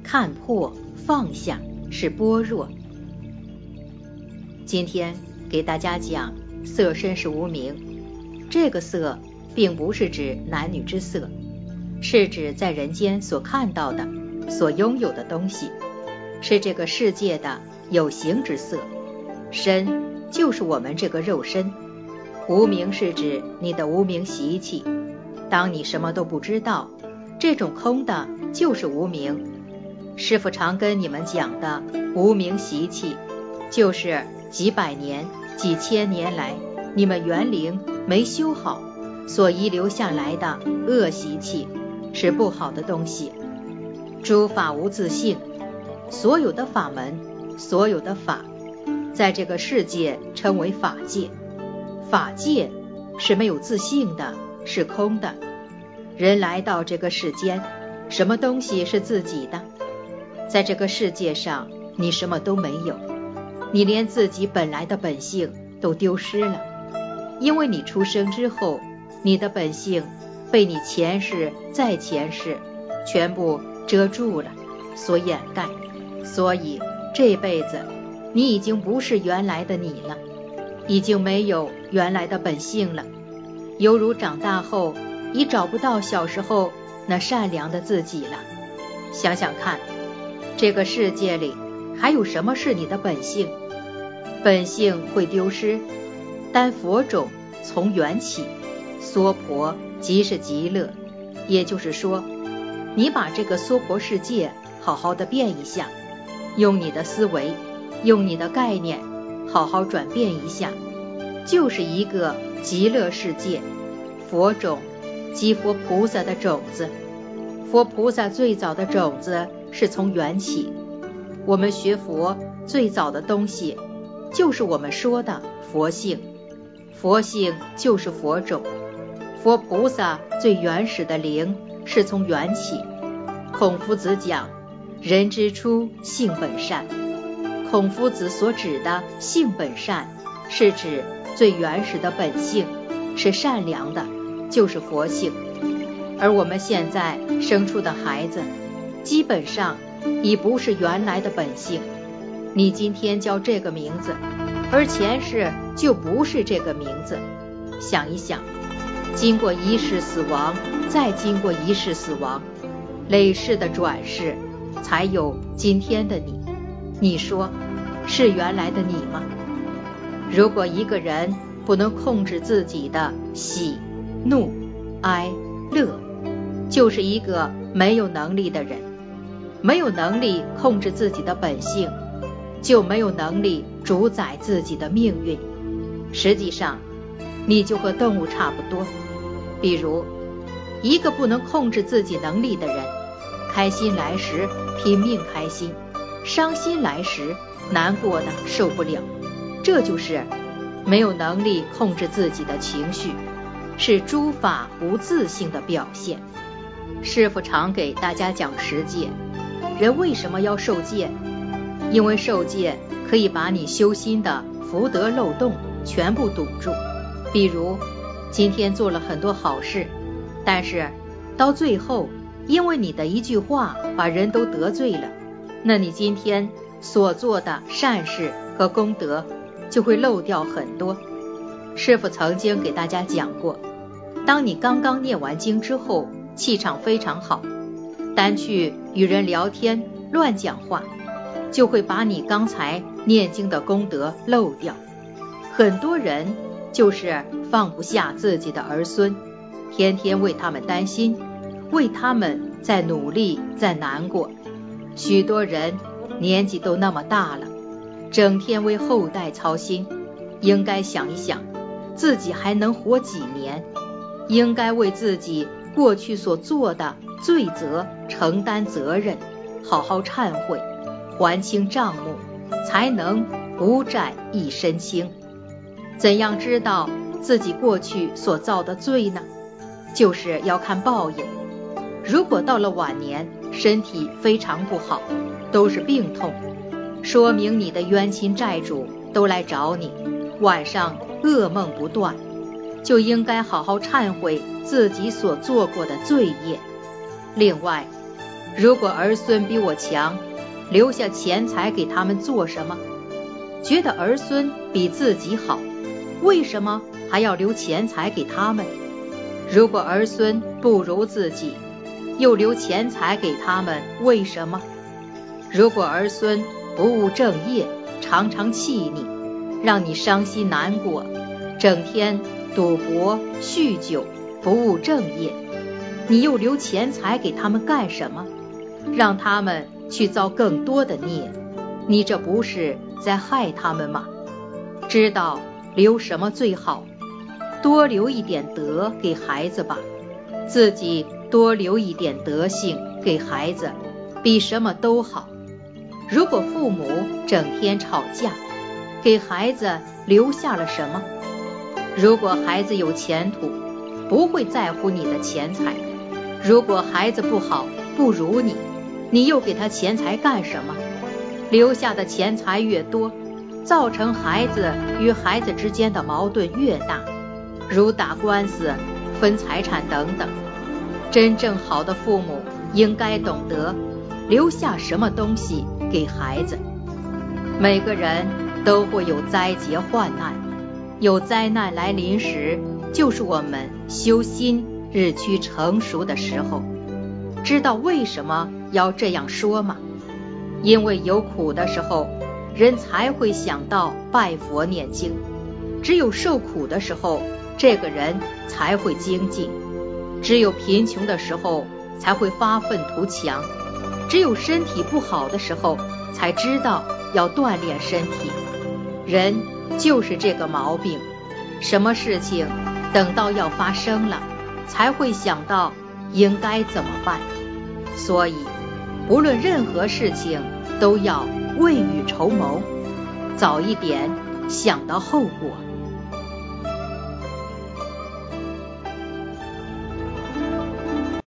看破放下是般若。今天给大家讲色身是无明，这个色并不是指男女之色，是指在人间所看到的、所拥有的东西，是这个世界的有形之色。身就是我们这个肉身，无明是指你的无明习气。当你什么都不知道，这种空的就是无明。师父常跟你们讲的无明习气，就是几百年、几千年来你们元灵没修好所遗留下来的恶习气，是不好的东西。诸法无自性，所有的法门，所有的法，在这个世界称为法界。法界是没有自性的，是空的。人来到这个世间，什么东西是自己的？在这个世界上，你什么都没有，你连自己本来的本性都丢失了。因为你出生之后，你的本性被你前世再前世全部遮住了，所掩盖，所以这辈子你已经不是原来的你了，已经没有原来的本性了。犹如长大后已找不到小时候那善良的自己了。想想看，这个世界里还有什么是你的本性？本性会丢失，但佛种从缘起，娑婆即是极乐。也就是说，你把这个娑婆世界好好的变一下，用你的思维，用你的概念好好转变一下，就是一个极乐世界。佛种即佛菩萨的种子，佛菩萨最早的种子是从缘起。我们学佛最早的东西就是我们说的佛性，佛性就是佛种。佛菩萨最原始的灵是从缘起。孔夫子讲人之初性本善，孔夫子所指的性本善，是指最原始的本性是善良的，就是佛性。而我们现在生出的孩子基本上已不是原来的本性。你今天叫这个名字，而前世就不是这个名字。想一想，经过一世死亡，再经过一世死亡，累世的转世，才有今天的你。你说是原来的你吗？如果一个人不能控制自己的喜、怒、哀、乐，就是一个没有能力的人。没有能力控制自己的本性，就没有能力主宰自己的命运。实际上，你就和动物差不多。比如，一个不能控制自己能力的人，开心来时拼命开心，伤心来时难过的受不了。这就是没有能力控制自己的情绪，是诸法无自性的表现。师父常给大家讲十戒。人为什么要受戒？因为受戒可以把你修心的福德漏洞全部堵住。比如今天做了很多好事，但是到最后因为你的一句话把人都得罪了，那你今天所做的善事和功德就会漏掉很多。师父曾经给大家讲过，当你刚刚念完经之后，气场非常好，单去与人聊天乱讲话，就会把你刚才念经的功德漏掉。很多人就是放不下自己的儿孙，天天为他们担心，为他们在努力，在难过。许多人年纪都那么大了，整天为后代操心，应该想一想自己还能活几年，应该为自己过去所做的罪责承担责任，好好忏悔，还清账目，才能无债一身轻。怎样知道自己过去所造的罪呢？就是要看报应。如果到了晚年身体非常不好，都是病痛，说明你的冤亲债主都来找你，晚上噩梦不断，就应该好好忏悔自己所做过的罪业。另外， 如果儿孙比我强，留下钱财给他们做什么？觉得儿孙比自己好，为什么还要留钱财给他们？如果儿孙不如自己，又留钱财给他们，为什么？如果儿孙不务正业，常常气你，让你伤心难过，整天赌博、酗酒，不务正业，你又留钱财给他们干什么？让他们去造更多的孽，你这不是在害他们吗？知道留什么最好，多留一点德给孩子吧，自己多留一点德性给孩子，比什么都好。如果父母整天吵架，给孩子留下了什么？如果孩子有前途，不会在乎你的钱财；如果孩子不好，不如你，你又给他钱财干什么？留下的钱财越多，造成孩子与孩子之间的矛盾越大，如打官司、分财产等等。真正好的父母应该懂得留下什么东西给孩子。每个人都会有灾劫患难，有灾难来临时，就是我们修心日趋成熟的时候。知道为什么要这样说吗？因为有苦的时候，人才会想到拜佛念经；只有受苦的时候，这个人才会精进；只有贫穷的时候，才会发愤图强；只有身体不好的时候，才知道要锻炼身体。人就是这个毛病，什么事情等到要发生了，才会想到应该怎么办。所以不论任何事情都要未雨绸缪，早一点想到后果。